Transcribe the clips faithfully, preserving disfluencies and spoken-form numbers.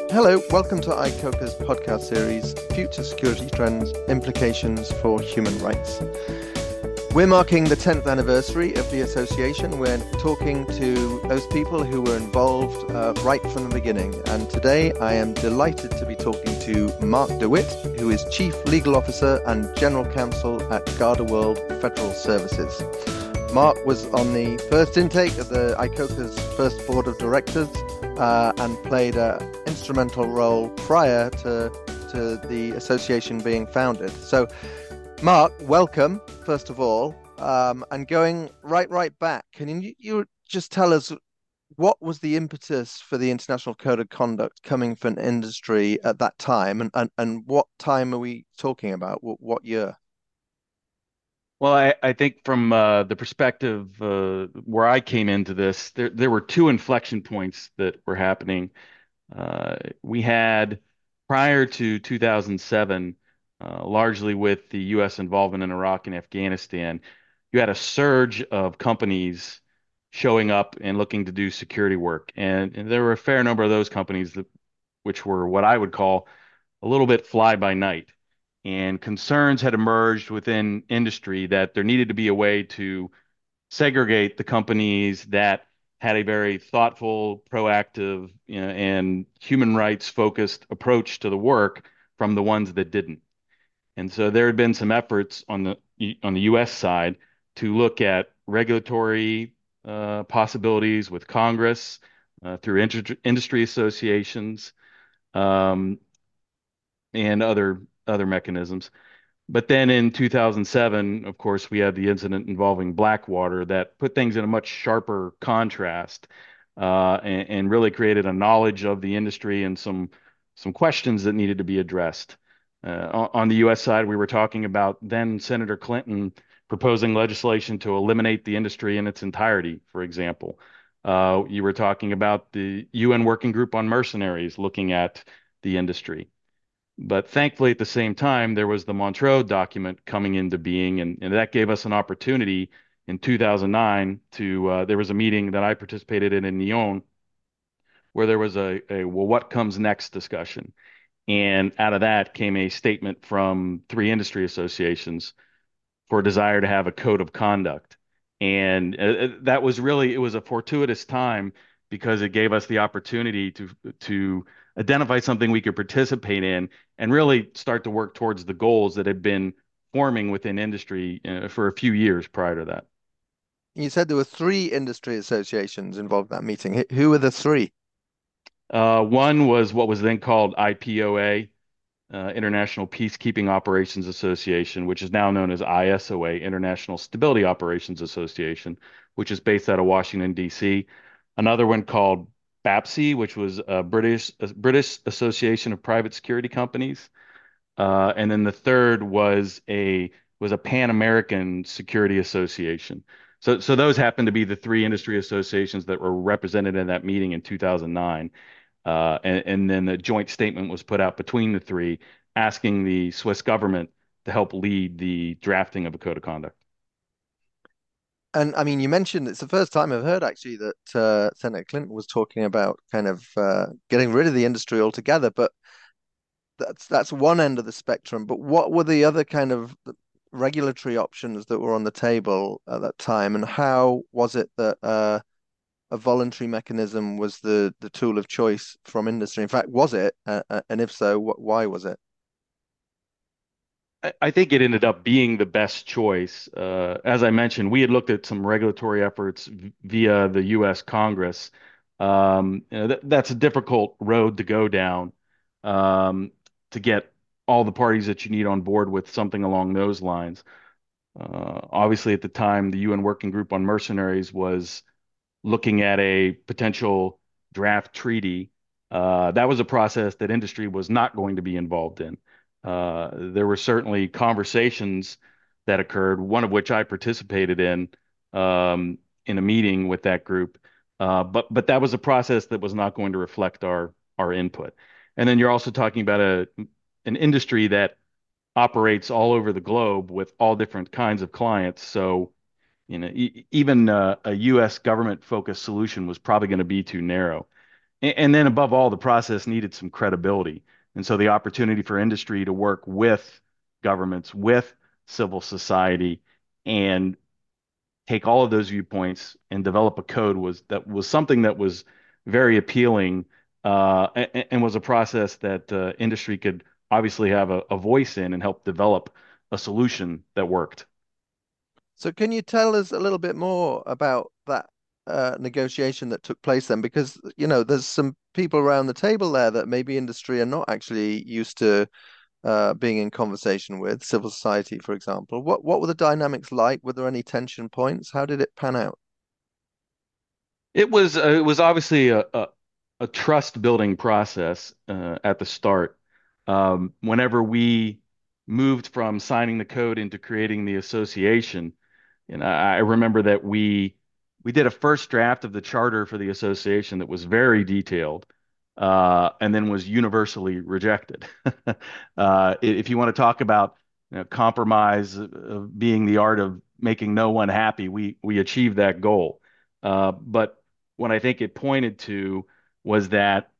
Hello, welcome to iCOCA's podcast series, Future Security Trends, Implications for Human Rights. We're marking the tenth anniversary of the association. We're talking to those people who were involved uh, right from the beginning. And today I am delighted to be talking to Mark DeWitt, who is Chief Legal Officer and General Counsel at GardaWorld Federal Services. Mark was on the first intake of the iCOCA's first board of directors uh, and played an instrumental role prior to, to the association being founded. So, Mark, welcome, first of all, um, and going right, right back. Can you, you just tell us what was the impetus for the International Code of Conduct coming from industry at that time, and, and, and what time are we talking about? What, what year? Well, I, I think from uh, the perspective uh, where I came into this, there there were two inflection points that were happening. Uh, we had prior to two thousand seven, uh, largely with the U S involvement in Iraq and Afghanistan, you had a surge of companies showing up and looking to do security work, and, and there were a fair number of those companies that, which were what I would call a little bit fly by night. And concerns had emerged within industry that there needed to be a way to segregate the companies that had a very thoughtful, proactive, you know, and human rights focused approach to the work from the ones that didn't. And so there had been some efforts on the on the U S side to look at regulatory uh, possibilities with Congress uh, through inter- industry associations um, and other other mechanisms. But then in two thousand seven, of course, we had the incident involving Blackwater that put things in a much sharper contrast uh, and, and really created a knowledge of the industry and some some questions that needed to be addressed. Uh, on, on the U S side, we were talking about then Senator Clinton proposing legislation to eliminate the industry in its entirety, for example. Uh, you were talking about the U N Working Group on Mercenaries looking at the industry. But thankfully, at the same time, there was the Montreux document coming into being, and, and that gave us an opportunity in two thousand nine to, uh, there was a meeting that I participated in in Nyon where there was a, a, well, what comes next discussion. And out of that came a statement from three industry associations for a desire to have a code of conduct. And uh, uh, that was really, it was a fortuitous time because it gave us the opportunity to to identify something we could participate in and really start to work towards the goals that had been forming within industry uh, for a few years prior to that. You said there were three industry associations involved in that meeting. Who who were the three? Uh, one was what was then called I P O A, uh, International Peacekeeping Operations Association, which is now known as I S O A, International Stability Operations Association, which is based out of Washington, D C. Another one called BAPSI, which was a British a British Association of Private Security Companies. Uh, and then the third was a was a Pan American Security Association. So, so those happened to be the three industry associations that were represented in that meeting in two thousand nine. Uh, and, and then a joint statement was put out between the three asking the Swiss government to help lead the drafting of a code of conduct. And I mean, you mentioned it's the first time I've heard actually that uh, Senator Clinton was talking about kind of uh, getting rid of the industry altogether. But that's that's one end of the spectrum. But what were the other kind of regulatory options that were on the table at that time, and how was it that uh, a voluntary mechanism was the the tool of choice from industry? In fact, was it? Uh, uh, and if so, wh why was it? I, I think it ended up being the best choice. Uh, as I mentioned, we had looked at some regulatory efforts v- via the U S Congress. Um, you know, that, that's a difficult road to go down um, to get all the parties that you need on board with something along those lines. Uh, obviously, at the time, the U N Working Group on Mercenaries was looking at a potential draft treaty. Uh, that was a process that industry was not going to be involved in. Uh, there were certainly conversations that occurred, one of which I participated in um, in a meeting with that group. Uh, but but that was a process that was not going to reflect our our input. And then you're also talking about a an industry that operates all over the globe with all different kinds of clients. So you know, e even uh, a U S government focused solution was probably going to be too narrow. And, and then above all, the process needed some credibility. And so the opportunity for industry to work with governments, with civil society, and take all of those viewpoints and develop a code was that was something that was very appealing, uh, and, and was a process that uh, industry could obviously have a, a voice in and help develop a solution that worked. So can you tell us a little bit more about that uh, negotiation that took place then? Because, you know, there's some people around the table there that maybe industry are not actually used to uh, being in conversation with, civil society, for example. What what were the dynamics like? Were there any tension points? How did it pan out? It was uh, it was obviously a a, a trust building process uh, at the start. Um, whenever we moved from signing the code into creating the association, and I, I remember that we we did a first draft of the charter for the association that was very detailed, uh, and then was universally rejected. Uh, if you want to talk about, you know, compromise of being the art of making no one happy, we we achieved that goal. Uh, but what I think it pointed to was that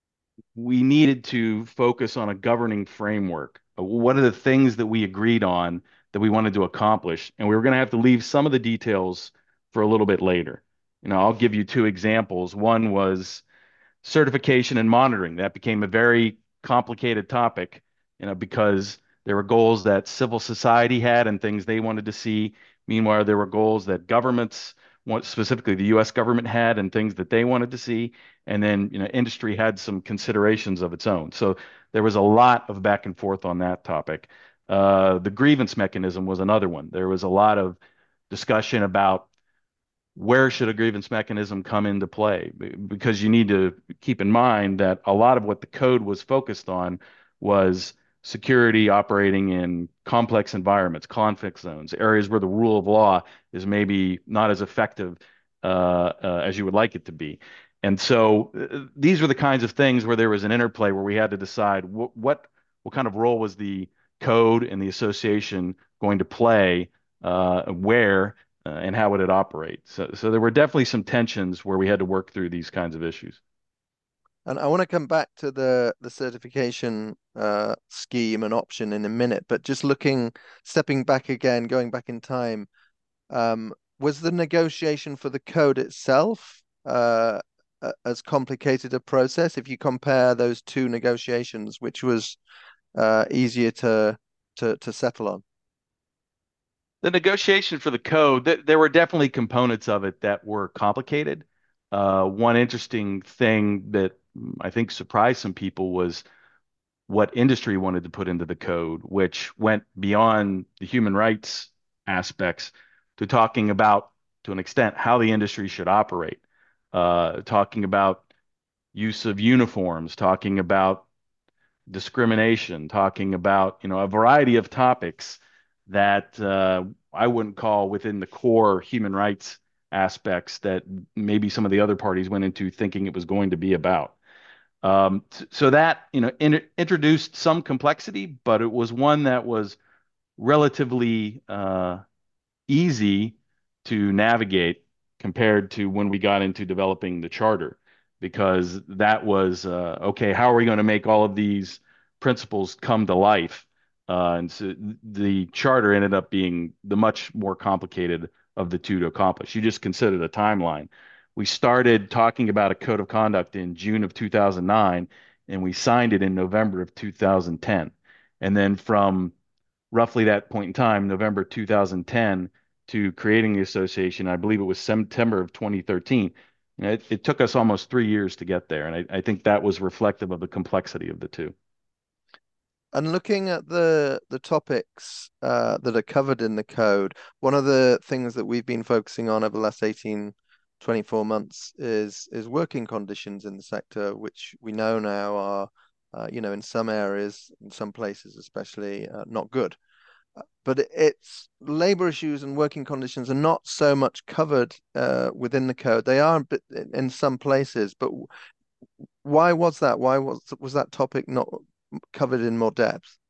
we needed to focus on a governing framework. Uh, What are the things that we agreed on that we wanted to accomplish? And we were going to have to leave some of the details for a little bit later. You know, I'll give you two examples. One was certification and monitoring. That became a very complicated topic, you know, because there were goals that civil society had and things they wanted to see. Meanwhile, there were goals that governments, want, specifically the U S government, had and things that they wanted to see. And then, you know, industry had some considerations of its own. So there was a lot of back and forth on that topic. Uh, the grievance mechanism was another one. There was a lot of discussion about where should a grievance mechanism come into play? Because you need to keep in mind that a lot of what the code was focused on was security operating in complex environments, conflict zones, areas where the rule of law is maybe not as effective uh, uh, as you would like it to be. And so uh, these were the kinds of things where there was an interplay where we had to decide what what what kind of role was the code and the association going to play, uh, where, uh, and how would it operate. So, so there were definitely some tensions where we had to work through these kinds of issues. And I want to come back to the the certification uh, scheme and option in a minute, but just looking, stepping back again, going back in time, um, was the negotiation for the code itself uh, a- as complicated a process? If you compare those two negotiations, which was uh, easier to to to settle on? The negotiation for the code, th there were definitely components of it that were complicated. Uh, one interesting thing that mm, I think surprised some people was what industry wanted to put into the code, which went beyond the human rights aspects to talking about, to an extent, how the industry should operate, uh, talking about use of uniforms, talking about discrimination, talking about, you know, a variety of topics that uh, I wouldn't call within the core human rights aspects that maybe some of the other parties went into thinking it was going to be about. Um, so that, you know, in, introduced some complexity, but it was one that was relatively uh, easy to navigate compared to when we got into developing the charter, because that was uh, okay, how are we going to make all of these principles come to life? Uh, and so the charter ended up being the much more complicated of the two to accomplish. You just consider the timeline. We started talking about a code of conduct in June of two thousand nine, and we signed it in November of two thousand ten. And then from roughly that point in time, November two thousand ten, to creating the association. I believe it was September of twenty thirteen. You know, it, it took us almost three years to get there, and I, I think that was reflective of the complexity of the two. And looking at the the topics uh, that are covered in the code, one of the things that we've been focusing on over the last eighteen, twenty-four months is is working conditions in the sector, which we know now are, uh, you know, in some areas, in some places especially, uh, not good. Uh, But it's labor issues and working conditions are not so much covered uh, within the code. They are a bit in in some places, but why was that? Why was was that topic not covered in more depth?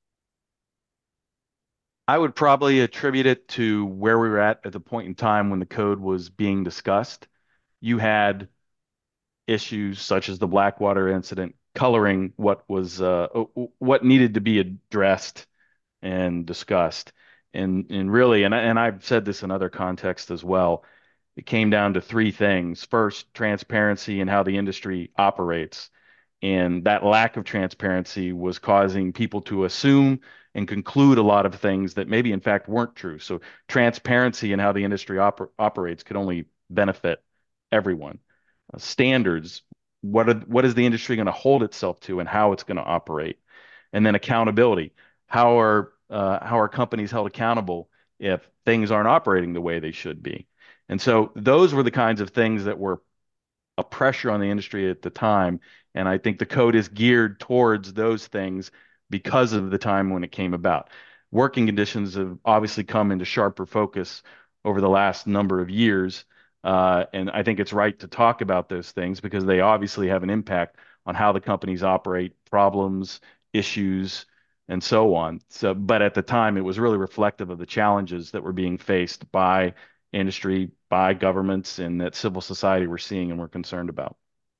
I would probably attribute it to where we were at at the point in time when the code was being discussed. You had issues such as the Blackwater incident coloring what was uh, what needed to be addressed and discussed. And and really, and I, and I've said this in other contexts as well. It came down to three things. First, transparency and how the industry operates. And that lack of transparency was causing people to assume and conclude a lot of things that maybe in fact weren't true. So transparency in how the industry oper operates could only benefit everyone. Uh, standards, what are, what is the industry going to hold itself to and how it's going to operate? And then accountability. How are uh, how are companies held accountable if things aren't operating the way they should be? And so those were the kinds of things that were a pressure on the industry at the time. And I think the code is geared towards those things because of the time when it came about. Working conditions have obviously come into sharper focus over the last number of years. Uh, and I think it's right to talk about those things because they obviously have an impact on how the companies operate, problems, issues, and so on. So, but at the time, it was really reflective of the challenges that were being faced by industry, by governments, and that civil society we're seeing and we're concerned about.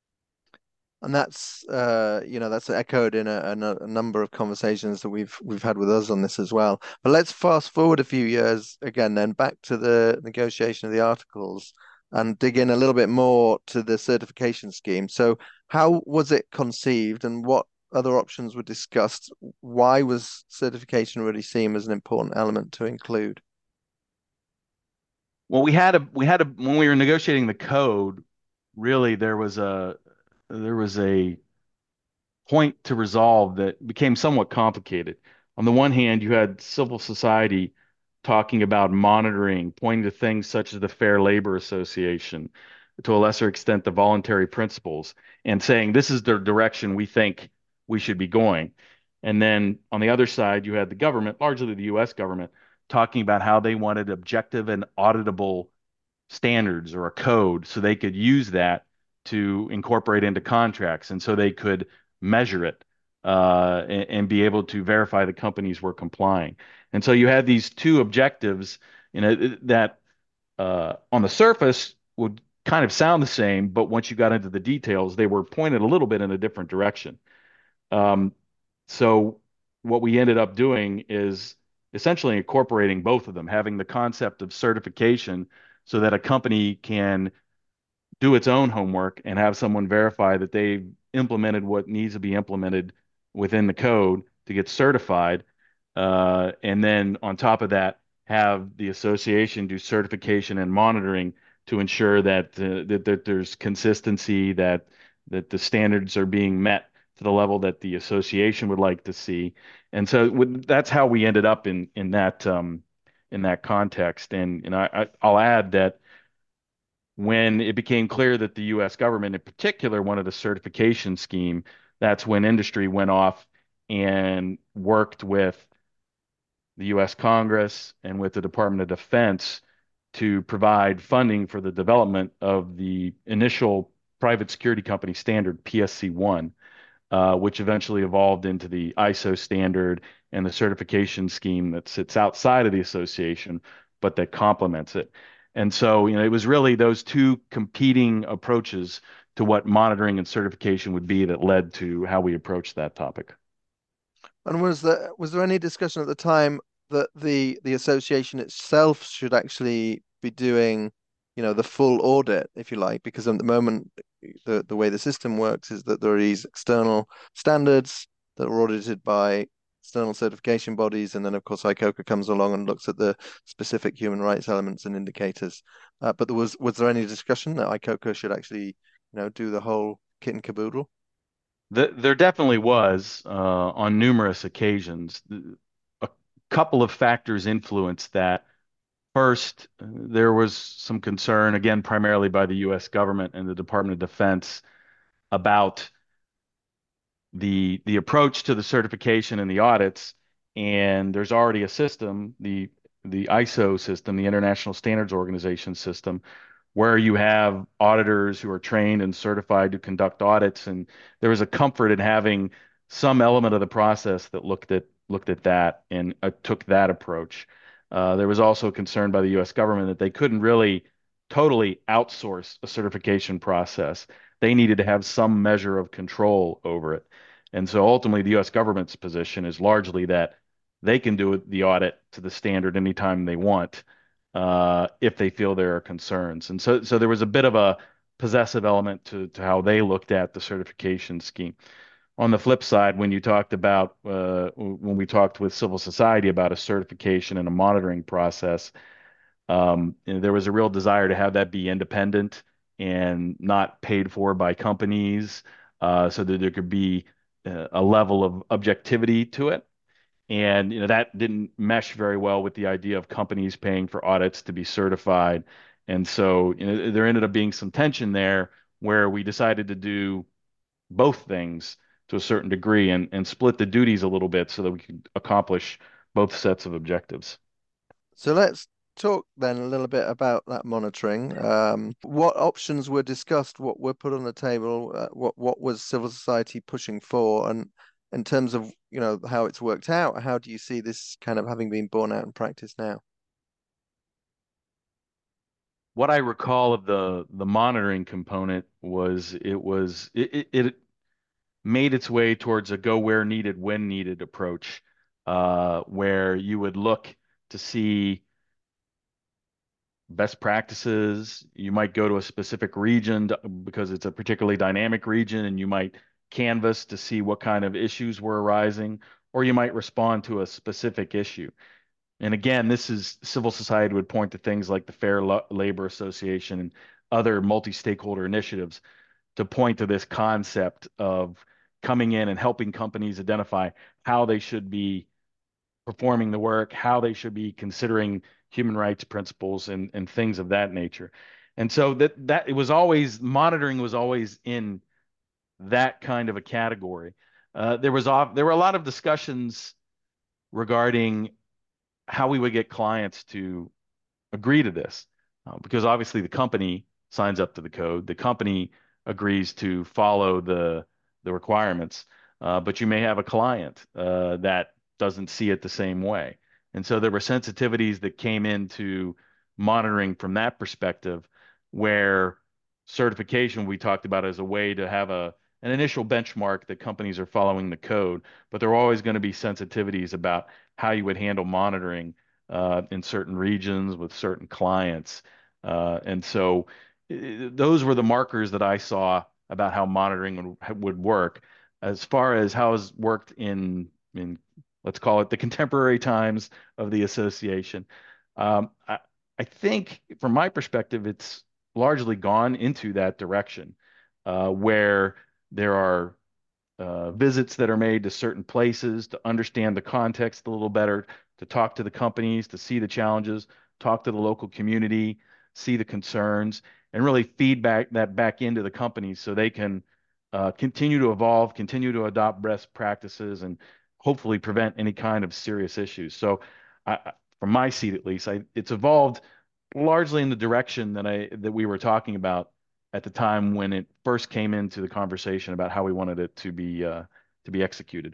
And that's uh, you know that's echoed in a, a, a number of conversations that we've we've had with us on this as well. But let's fast forward a few years again, then back to the negotiation of the articles and dig in a little bit more to the certification scheme. So, how was it conceived, and what other options were discussed? Why was certification really seen as an important element to include? Well, we had a we had a when we were negotiating the code, really there was a there was a point to resolve that became somewhat complicated. On the one hand, you had civil society talking about monitoring, pointing to things such as the Fair Labor Association, to a lesser extent, the voluntary principles, and saying this is the direction we think we should be going. And then on the other side, you had the government, largely the U S government, talking about how they wanted objective and auditable standards or a code so they could use that to incorporate into contracts and so they could measure it uh, and, and be able to verify the companies were complying. And so you had these two objectives, you know, that uh, on the surface would kind of sound the same, but once you got into the details, they were pointed a little bit in a different direction. Um, so what we ended up doing is essentially incorporating both of them, having the concept of certification so that a company can do its own homework and have someone verify that they've implemented what needs to be implemented within the code to get certified. Uh, and then on top of that, have the association do certification and monitoring to ensure that, uh, that that there's consistency, that that the standards are being met to the level that the association would like to see. And so with, that's how we ended up in in that um, in that context. And and I, I I'll add that when it became clear that the U S government in particular wanted a certification scheme, that's when industry went off and worked with the U S Congress and with the Department of Defense to provide funding for the development of the initial private security company standard P S C one, uh, which eventually evolved into the I S O standard and the certification scheme that sits outside of the association, but that complements it. And so, you know, it was really those two competing approaches to what monitoring and certification would be that led to how we approached that topic. And was there was there any discussion at the time that the the association itself should actually be doing, you know, the full audit, if you like, because at the moment the the way the system works is that there are these external standards that are audited by external certification bodies, and then of course ICOCA comes along and looks at the specific human rights elements and indicators. Uh, but there was was there any discussion that ICOCA should actually, you know, do the whole kit and caboodle? The, there definitely was uh, on numerous occasions. A couple of factors influenced that. First, there was some concern, again, primarily by the U S government and the Department of Defense about the the approach to the certification and the audits. And there's already a system, the the I S O system, the International Standards Organization system, where you have auditors who are trained and certified to conduct audits. And there was a comfort in having some element of the process that looked at looked at that and uh, took that approach. Uh, there was also concern by the U S government that they couldn't really totally outsource a certification process, they needed to have some measure of control over it. And so ultimately, the U S government's position is largely that they can do the audit to the standard anytime they want, uh, if they feel there are concerns. And so, so there was a bit of a possessive element to, to how they looked at the certification scheme. On the flip side, when you talked about uh, when we talked with civil society about a certification and a monitoring process, um, and there was a real desire to have that be independent and not paid for by companies, uh, so that there could be uh, a level of objectivity to it. And you know that didn't mesh very well with the idea of companies paying for audits to be certified. And so you know, there ended up being some tension there where we decided to do both things to a certain degree and, and split the duties a little bit so that we could accomplish both sets of objectives. So let's talk then a little bit about that monitoring. Um, what options were discussed? What were put on the table? Uh, what what was civil society pushing for? And in terms of, you know, how it's worked out, how do you see this kind of having been borne out in practice now? What I recall of the the monitoring component was it was it, it, it made its way towards a go where needed, when needed approach, uh, where you would look to see best practices. You might go to a specific region to- because it's a particularly dynamic region, and you might canvas to see what kind of issues were arising, or you might respond to a specific issue. And again, this is civil society would point to things like the Fair Lo- Labor Association and other multi-stakeholder initiatives to point to this concept of coming in and helping companies identify how they should be performing the work, how they should be considering human rights principles and, and things of that nature. And so that that it was always monitoring was always in that kind of a category. Uh, there was off, there were a lot of discussions regarding how we would get clients to agree to this, uh, because obviously the company signs up to the code, the company agrees to follow the the requirements, uh, but you may have a client uh, that doesn't see it the same way, and so there were sensitivities that came into monitoring from that perspective, where certification we talked about as a way to have a an initial benchmark that companies are following the code, but there are always going to be sensitivities about how you would handle monitoring uh, in certain regions with certain clients. Uh, and so i- those were the markers that I saw about how monitoring would, would work. As far as how it's worked in, in, let's call it the contemporary times of the association, um, I, I think from my perspective, it's largely gone into that direction, uh, where there are uh, visits that are made to certain places to understand the context a little better, to talk to the companies, to see the challenges, talk to the local community, see the concerns, and really feedback that back into the companies so they can uh, continue to evolve, continue to adopt best practices, and hopefully prevent any kind of serious issues. So, I, from my seat at least, I, it's evolved largely in the direction that I that we were talking about at the time when it first came into the conversation about how we wanted it to be uh, to be executed.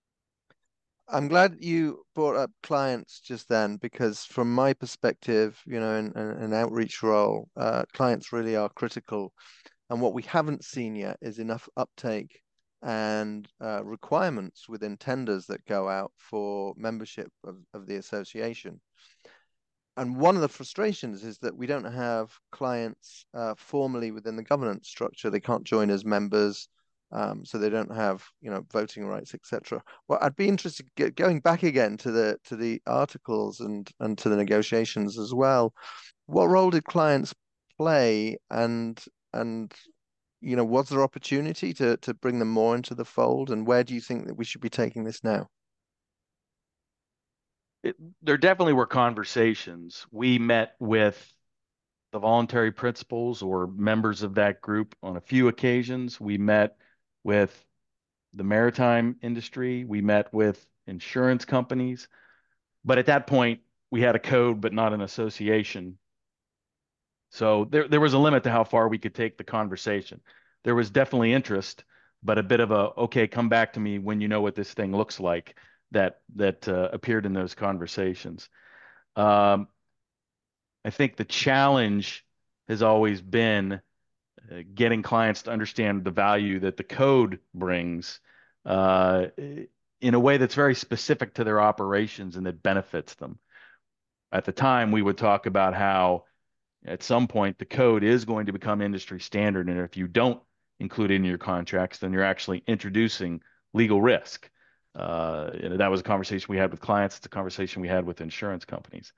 I'm glad you brought up clients just then, because from my perspective, you know, in, in an outreach role, uh, clients really are critical. And what we haven't seen yet is enough uptake and uh, requirements within tenders that go out for membership of, of the association. And one of the frustrations is that we don't have clients uh, formally within the governance structure. They can't join as members, um, so they don't have, you know, voting rights, et cetera. Well, I'd be interested get, going back again to the to the articles and and to the negotiations as well. What role did clients play, and and you know, was there opportunity to to bring them more into the fold? And where do you think that we should be taking this now? It, there definitely were conversations. We met with the voluntary principals or members of that group on a few occasions. We met with the maritime industry. We met with insurance companies. But at that point, we had a code, but not an association. So there, there was a limit to how far we could take the conversation. There was definitely interest, but a bit of a, okay, come back to me when you know what this thing looks like that that uh, appeared in those conversations. Um, I think the challenge has always been uh, getting clients to understand the value that the code brings uh, in a way that's very specific to their operations and that benefits them. At the time, we would talk about how at some point the code is going to become industry standard, and if you don't include it in your contracts, then you're actually introducing legal risk. Uh, and that was a conversation we had with clients. It's a conversation we had with insurance companies.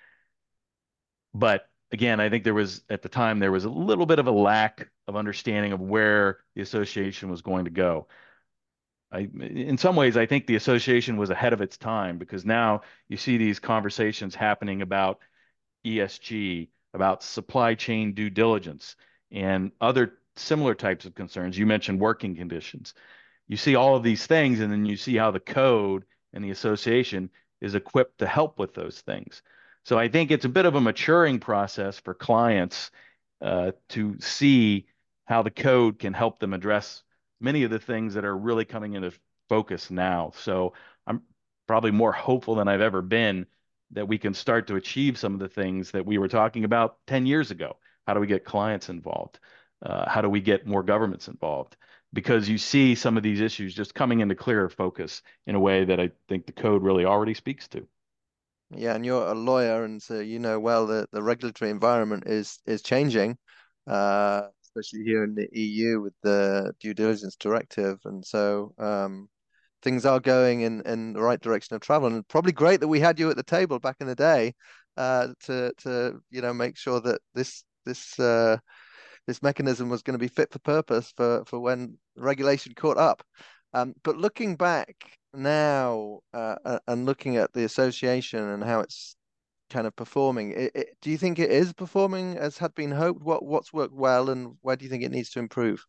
But again, I think there was at the time there was a little bit of a lack of understanding of where the association was going to go. I, in some ways, I think the association was ahead of its time because now you see these conversations happening about E S G, about supply chain due diligence, and other similar types of concerns. You mentioned working conditions. You see all of these things, and then you see how the code and the association is equipped to help with those things. So I think it's a bit of a maturing process for clients uh, to see how the code can help them address many of the things that are really coming into focus now. So I'm probably more hopeful than I've ever been that we can start to achieve some of the things that we were talking about ten years ago. How do we get clients involved? Uh, how do we get more governments involved? Because you see some of these issues just coming into clearer focus in a way that I think the code really already speaks to. Yeah, and you're a lawyer, and so you know well that the regulatory environment is is changing, uh, especially here in the E U with the due diligence directive, and so um, things are going in in the right direction of travel. And probably great that we had you at the table back in the day, uh, to to you know make sure that this this uh, this mechanism was going to be fit for purpose for for when regulation caught up. Um, but looking back now, uh, a- and looking at the association and how it's kind of performing, it, it, do you think it is performing as had been hoped? What what's worked well, and where do you think it needs to improve?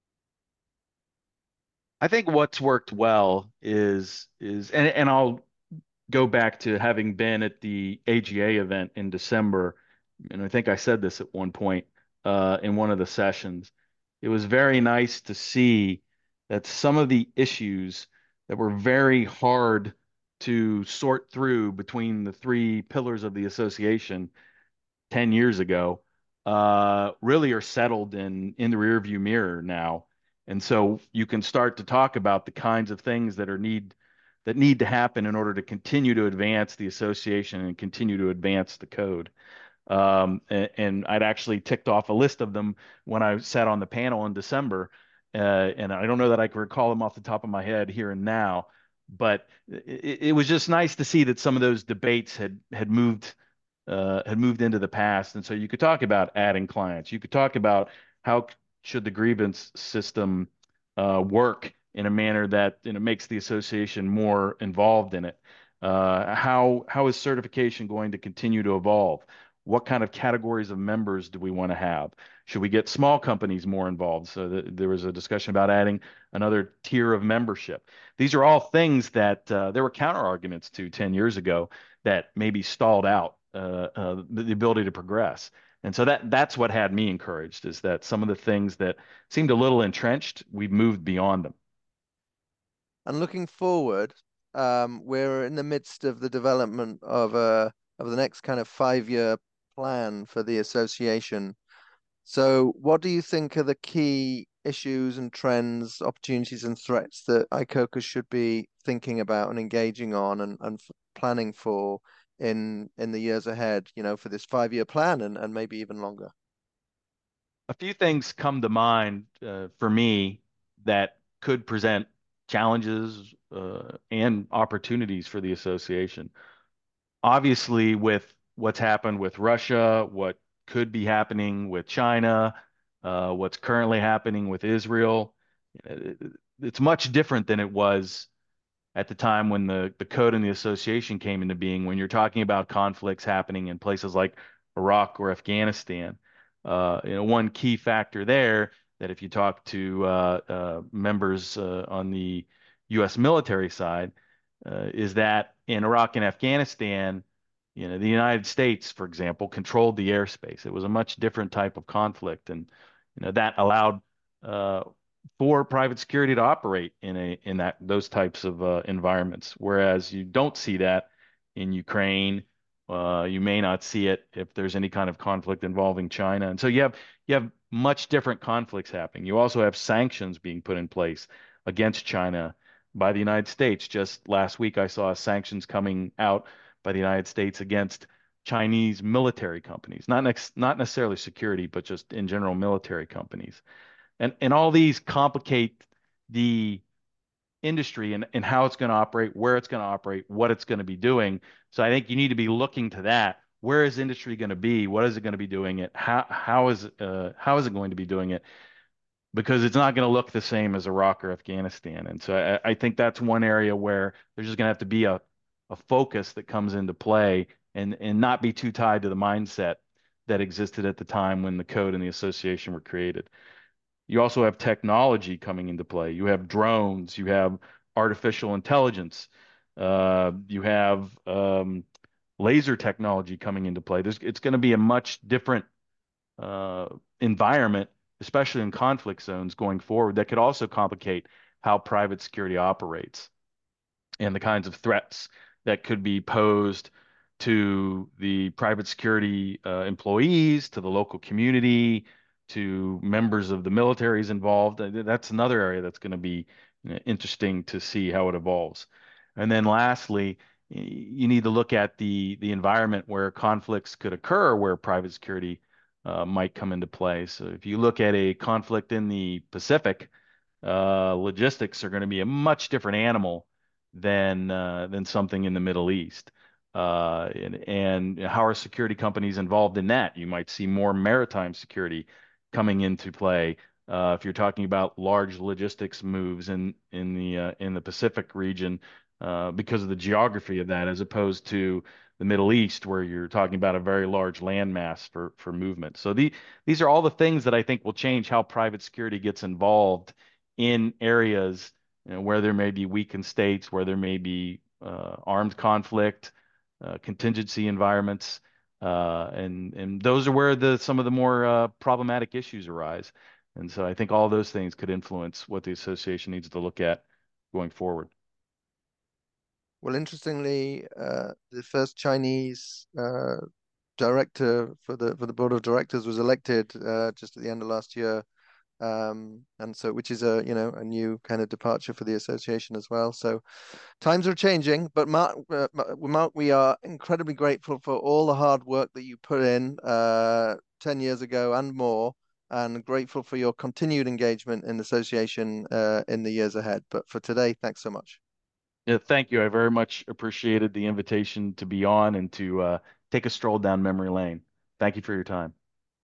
I think what's worked well is is and, and I'll go back to having been at the A G A event in December, and I think I said this at one point uh, in one of the sessions. It was very nice to see that some of the issues that were very hard to sort through between the three pillars of the association ten years ago uh, really are settled in in the rearview mirror now. And so you can start to talk about the kinds of things that are need that need to happen in order to continue to advance the association and continue to advance the code. Um, and, and I'd actually ticked off a list of them when I sat on the panel in December. Uh, and I don't know that I can recall them off the top of my head here and now, but it, it was just nice to see that some of those debates had had moved uh, had moved into the past. And so you could talk about adding clients. You could talk about how should the grievance system uh, work in a manner that you know makes the association more involved in it. Uh, how how is certification going to continue to evolve? What kind of categories of members do we want to have? Should we get small companies more involved? So th there was a discussion about adding another tier of membership. These are all things that uh, there were counter arguments to ten years ago that maybe stalled out uh, uh, the, the ability to progress. And so that that's what had me encouraged is that some of the things that seemed a little entrenched, we've moved beyond them. And looking forward, um, we're in the midst of the development of a of the next kind of five-year plan for the association. So, what do you think are the key issues and trends, opportunities and threats that I C O C A should be thinking about and engaging on and, and f- planning for in in the years ahead, you know, for this five-year plan and, and maybe even longer? A few things come to mind uh, for me that could present challenges uh, and opportunities for the association. Obviously, with what's happened with Russia, what could be happening with China, uh, what's currently happening with Israel, uh, it's much different than it was at the time when the, the code and the association came into being, when you're talking about conflicts happening in places like Iraq or Afghanistan. Uh, you know, one key factor there that if you talk to uh, uh, members uh, on the U S military side, uh, is that in Iraq and Afghanistan, you know, the United States, for example, controlled the airspace. It was a much different type of conflict, and you know that allowed uh, for private security to operate in a in that those types of uh, environments. Whereas you don't see that in Ukraine. Uh, you may not see it if there's any kind of conflict involving China. And so you have you have much different conflicts happening. You also have sanctions being put in place against China by the United States. Just last week, I saw sanctions coming out by the United States against Chinese military companies, not next, not necessarily security, but just in general military companies. And and all these complicate the industry and, and how it's going to operate, where it's going to operate, what it's going to be doing. So I think you need to be looking to that. Where is industry going to be? What is it going to be doing it? How how is uh, how is it going to be doing it? Because it's not going to look the same as Iraq or Afghanistan. And so I, I think that's one area where there's just going to have to be a, a focus that comes into play and and not be too tied to the mindset that existed at the time when the code and the association were created. You also have technology coming into play. You have drones, you have artificial intelligence, uh, you have um, laser technology coming into play. There's, it's going to be a much different uh, environment, especially in conflict zones going forward, that could also complicate how private security operates and the kinds of threats that could be posed to the private security uh, employees, to the local community, to members of the militaries involved. Uh, That's another area that's going to be you know, interesting to see how it evolves. And then lastly, y- you need to look at the the environment where conflicts could occur, where private security uh, might come into play. So if you look at a conflict in the Pacific, uh, logistics are going to be a much different animal than uh, than something in the Middle East. Uh, and, and how are security companies involved in that? You might see more maritime security coming into play. Uh, if you're talking about large logistics moves in in the uh, in the Pacific region, uh, because of the geography of that, as opposed to the Middle East, where you're talking about a very large landmass for for movement. So the, these are all the things that I think will change how private security gets involved in areas you know, where there may be weakened states, where there may be uh, armed conflict, uh, contingency environments, uh, and and those are where the some of the more uh, problematic issues arise. And so I think all those things could influence what the association needs to look at going forward. Well, interestingly, uh, the first Chinese uh, director for the for the board of directors was elected uh, just at the end of last year, um, and so which is a you know a new kind of departure for the association as well. So times are changing, but Mark, uh, Mark, we are incredibly grateful for all the hard work that you put in uh, ten years ago and more, and grateful for your continued engagement in the association uh, in the years ahead. But for today, thanks so much. Yeah, thank you. I very much appreciated the invitation to be on and to uh, take a stroll down memory lane. Thank you for your time.